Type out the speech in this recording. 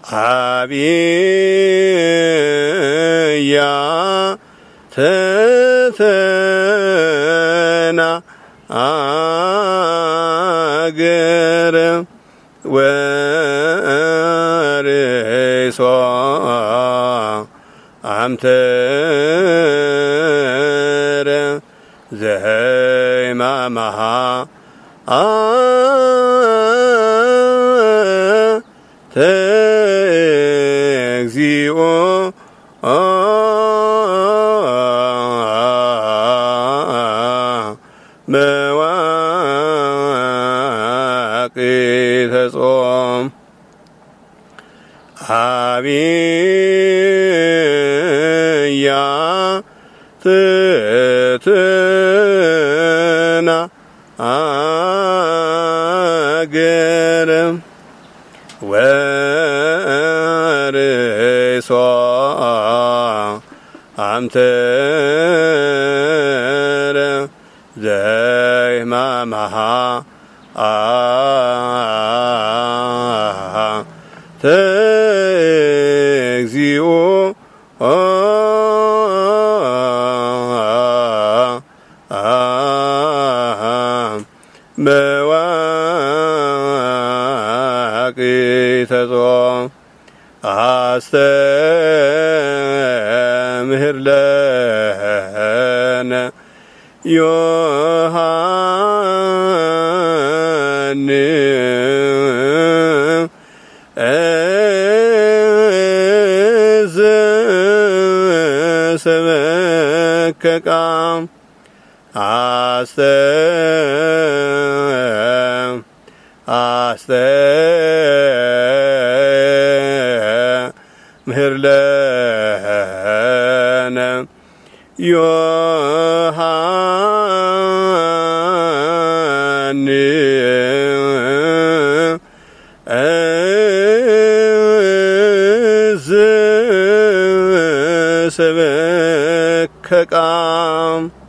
አብያ ተተና አገረ ወርሶ አምተረ ዘይማማሃ ተግዚኦ መዋቅተ ጾም አብያ ትትና አገረ ወርሶ አምተረ ዘይማማሃ ተግዚኦ መዋቅተ ጾም አስተምህር ለነ ዮሐንስ ዘሰበከ ቃል አስተምህር ለነ ዮሐንስ ዘሰበከ ቃል